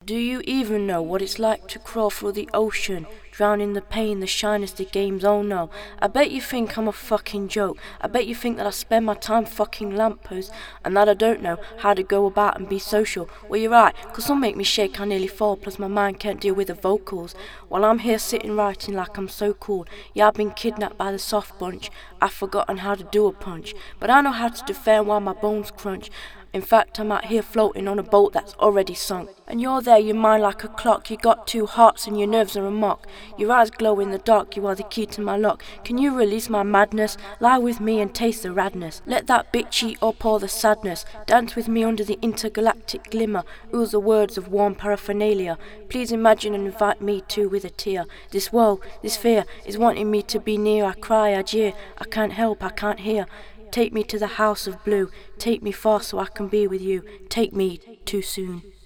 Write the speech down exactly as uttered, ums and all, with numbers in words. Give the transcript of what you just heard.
Do you even know what it's like to crawl through the ocean, drowning the pain, the shyness, the games? Oh no, I bet you think I'm a fucking joke. I bet you think that I spend my time fucking lampposts and that I don't know how to go about and be social. Well, you're right, cause some make me shake, I nearly fall, plus my mind can't deal with the vocals. While I'm here sitting writing like I'm so cool. Yeah, I've been kidnapped by the soft bunch, I've forgotten how to do a punch, but I know how to defend while my bones crunch. In fact, I'm out here floating on a boat that's already sunk. And you're there, your mind like a clock. You got two hearts and your nerves are amok. Your eyes glow in the dark, you are the key to my lock. Can you release my madness? Lie with me and taste the radness. Let that bitch eat up all the sadness. Dance with me under the intergalactic glimmer. Ooze the words of warm paraphernalia. Please imagine and invite me too with a tear. This woe, this fear, is wanting me to be near. I cry, I jeer, I can't help, I can't hear. Take me to the house of blue. Take me far so I can be with you. Take me too soon.